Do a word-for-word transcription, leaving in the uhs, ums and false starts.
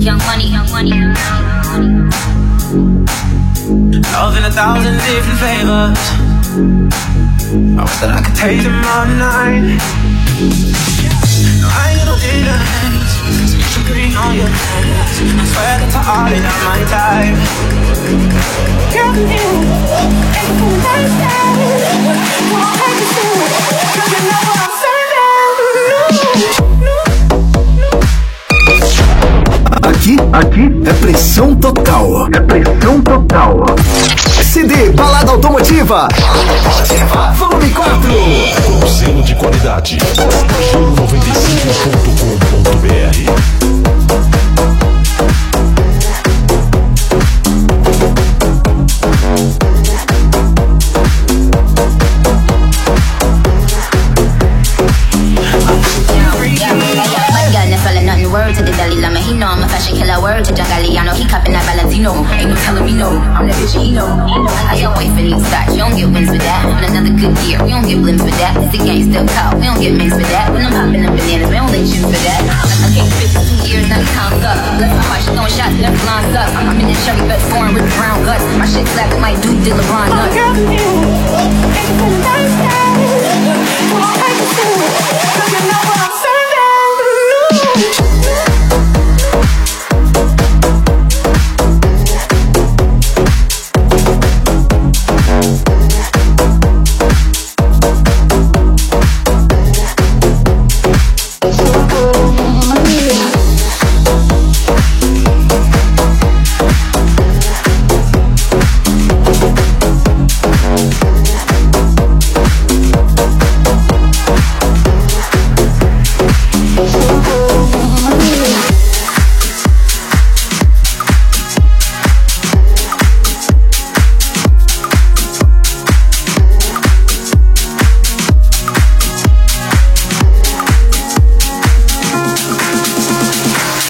Young money, young money, young money. Love in a thousand different flavors. I wish that I could taste them all night. No, I ain't got no feelings. Some green on your hands. I swear that to all of y'all my type. Girl, you ain't the nice guy. You won't take it serious, 'cause you know what I'm saying. Aqui, aqui é pressão total. É pressão total. C D Balada Automotiva. Volume quatro. Com selo de qualidade. Giro noventa e cinco ponto com ponto br. Word to the Dalai Lama, he know I'm a fashion killer. Word to John Galliano, he copping that Valentino. Ain't no telling me no, I'm that bitch, he know. I can't wait for these stocks, you don't get wins for that. On another good year, we don't get blimps for that. This the game still caught, we don't get mixed for that. When I'm popping them bananas, we don't let you for that. I came fifty-two years, now the time's up. Left my heart, she throwing shots, never lines up. I'm in that Chevy best foreign with the brown guts. My shit slapping like Duke did LeBron nuts. Girl, you ain't the nice guy. You won't take it serious.